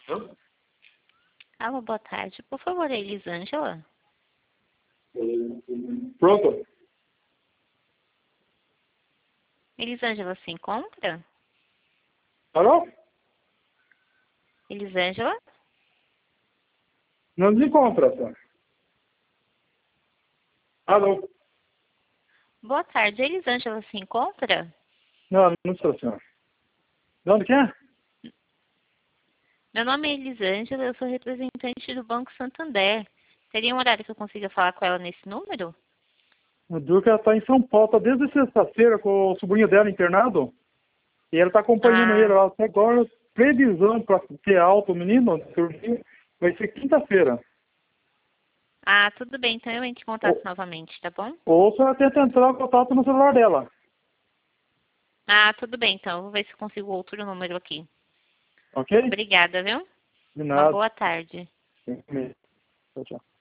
Hã? Alô, boa tarde. Por favor, Elisângela. Pronto? Elisângela se encontra? Alô? Elisângela? Não nos encontra, senhor. Alô? Boa tarde. Elisângela se encontra? Não, não estou, senhor. De onde que é? Meu nome é Elisângela, eu sou representante do Banco Santander. Teria um horário que eu consiga falar com ela nesse número? O Duca está em São Paulo, tá desde sexta-feira com o sobrinho dela internado. E ela está acompanhando ele Ah, lá até agora. Previsão para ter alta o menino, vai ser quinta-feira. tudo bem. Então eu entro em contato Ou, novamente, tá bom? ou você vai tentar entrar em contato no celular dela. Tudo bem. Então eu vou ver se eu consigo outro número aqui. Ok? Obrigada, viu? De Uma nada. boa tarde. Tchau, tchau.